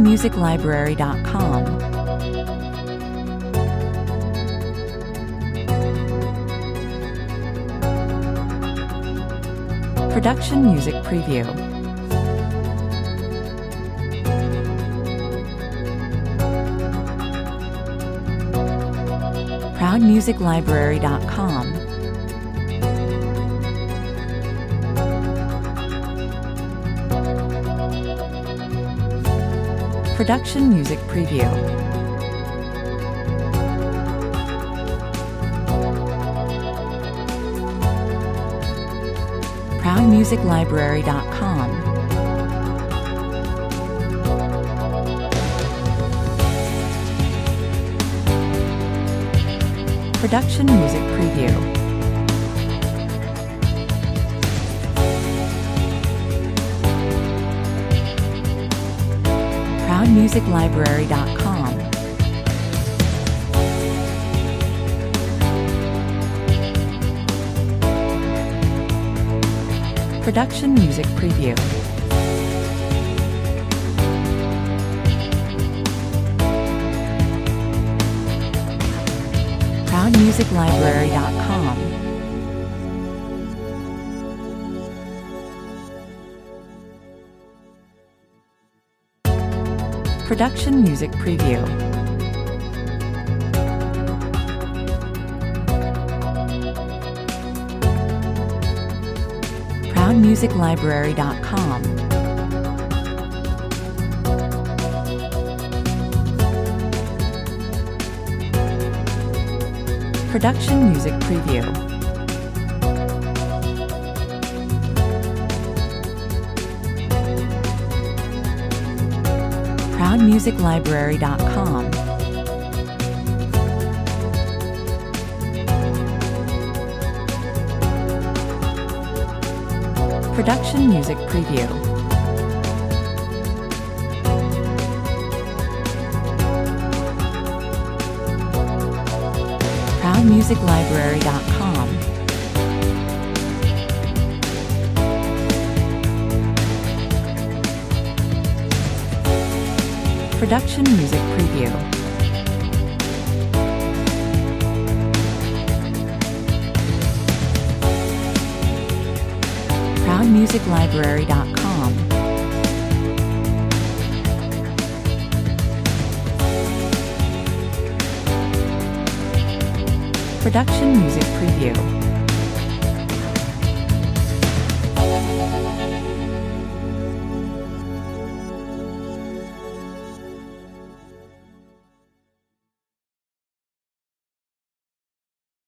ProudMusicLibrary.com. Production Music Preview. ProudMusicLibrary.com. Production Music Preview. ProudMusicLibrary.com. Production Music Preview. ProudMusicLibrary.com. Production Music Preview. ProudMusicLibrary.com. Production Music Preview. ProudMusicLibrary.com. Production Music Preview. ProudMusicLibrary.com. Production Music Preview. ProudMusicLibrary.com. Production Music Preview. ProudMusicLibrary.com. Production Music Preview.